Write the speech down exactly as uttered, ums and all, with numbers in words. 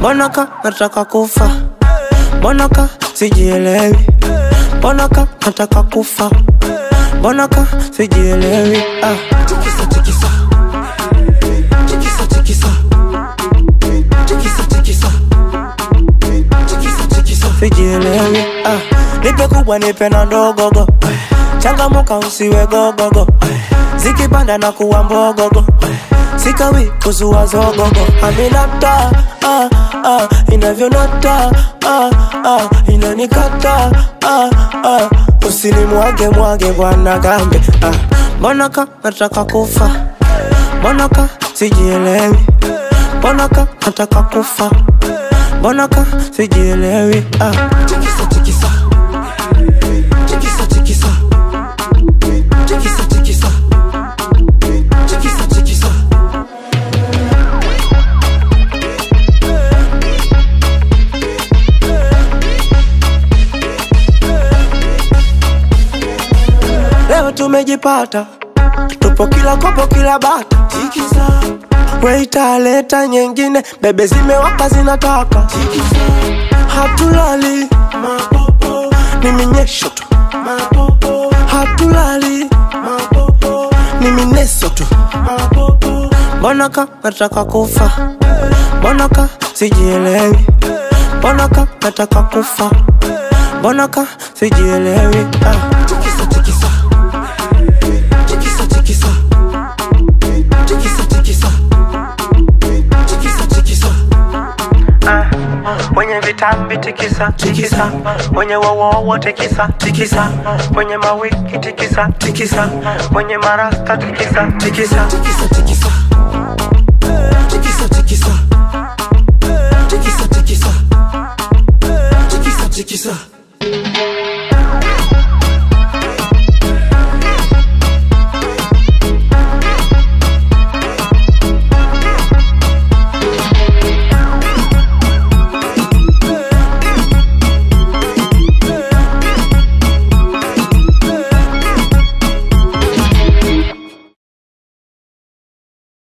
Mbonaka nataka kufa, mbonaka sijielewi, mbonaka nataka kufa, mbonaka sijielewi. Ah. Tikisa tikisa, tikisa tikisa, tikisa tikisa, tikisa tikisa, sijielewi. Ah. Nipe kubwa nipe na ndogogo, changamuka usiwe gogogo, zikipanda na kuwa mbogogo, sikawi kuzua zogogo. Aminata, ah, ah, inavyonata, ah, ah, inanikata, ah, ah, usinimwage mwage bwana gambe. Ah. Mbonaka nataka kufa, mbonaka sijielewi, mbonaka nataka kufa, mbonaka sijielewi. Ah. Tikisa tikisa, tikisa tikisa, tikisa tikisa, tikisa tikisa. Leo tumejipata, tupo kila kopo kila bata. Tikisa, weita leta nyingine, bebe zimewaka zinataka. Tikisa, hatulali mapopo, ni minyesho tu mapopo. Hatulali mapopo, ni mineso tu mapopo. Mbonaka nataka kufa, mbonaka sijielewi, mbonaka nataka kufa, mbonaka sijielewi. Ah. Tikisa tikisa, tikisa tikisa, tikisa tikisa, tikisa tikisa. Ah, wenye vitambi tikisa tikisa, wenye wowowo tikisa tikisa, wenye mawiki tikisa tikisa, wenye marasta tikisa tikisa, tikisa tikisa.